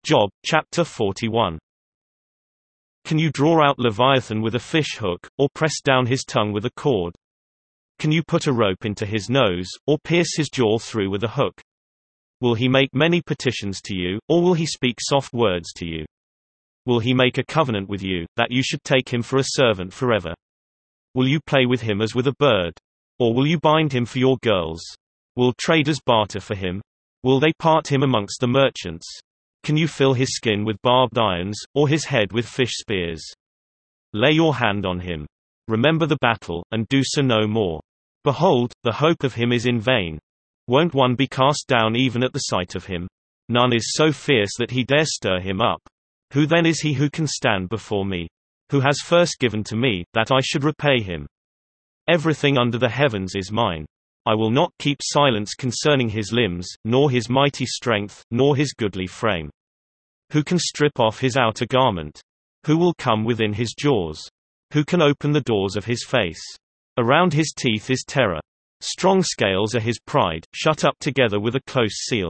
Job, chapter 41. Can you draw out Leviathan with a fish hook, or press down his tongue with a cord? Can you put a rope into his nose, or pierce his jaw through with a hook? Will he make many petitions to you, or will he speak soft words to you? Will he make a covenant with you, that you should take him for a servant forever? Will you play with him as with a bird? Or will you bind him for your girls? Will traders barter for him? Will they part him amongst the merchants? Can you fill his skin with barbed irons, or his head with fish spears? Lay your hand on him. Remember the battle, and do so no more. Behold, the hope of him is in vain. Won't one be cast down even at the sight of him? None is so fierce that he dare stir him up. Who then is he who can stand before me? Who has first given to me, that I should repay him? Everything under the heavens is mine. I will not keep silence concerning his limbs, nor his mighty strength, nor his goodly frame. Who can strip off his outer garment? Who will come within his jaws? Who can open the doors of his face? Around his teeth is terror. Strong scales are his pride, shut up together with a close seal.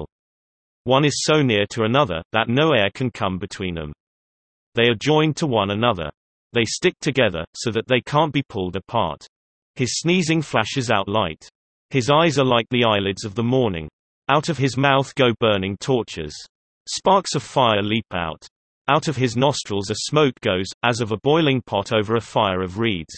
One is so near to another, that no air can come between them. They are joined to one another. They stick together, so that they can't be pulled apart. His sneezing flashes out light. His eyes are like the eyelids of the morning. Out of his mouth go burning torches. Sparks of fire leap out. Out of his nostrils a smoke goes, as of a boiling pot over a fire of reeds.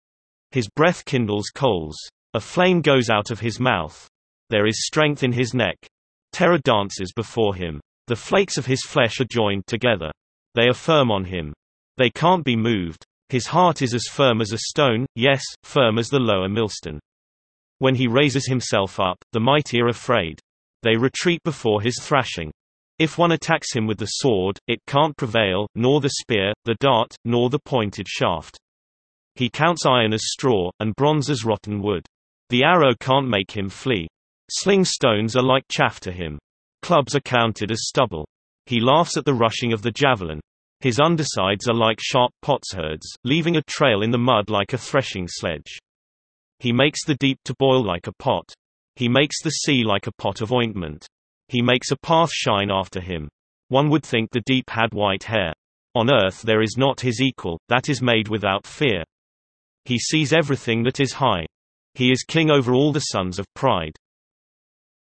His breath kindles coals. A flame goes out of his mouth. There is strength in his neck. Terror dances before him. The flakes of his flesh are joined together. They are firm on him. They can't be moved. His heart is as firm as a stone, yes, firm as the lower millstone. When he raises himself up, the mighty are afraid. They retreat before his thrashing. If one attacks him with the sword, it can't prevail, nor the spear, the dart, nor the pointed shaft. He counts iron as straw, and bronze as rotten wood. The arrow can't make him flee. Sling stones are like chaff to him. Clubs are counted as stubble. He laughs at the rushing of the javelin. His undersides are like sharp potsherds, leaving a trail in the mud like a threshing sledge. He makes the deep to boil like a pot. He makes the sea like a pot of ointment. He makes a path shine after him. One would think the deep had white hair. On earth there is not his equal, that is made without fear. He sees everything that is high. He is king over all the sons of pride.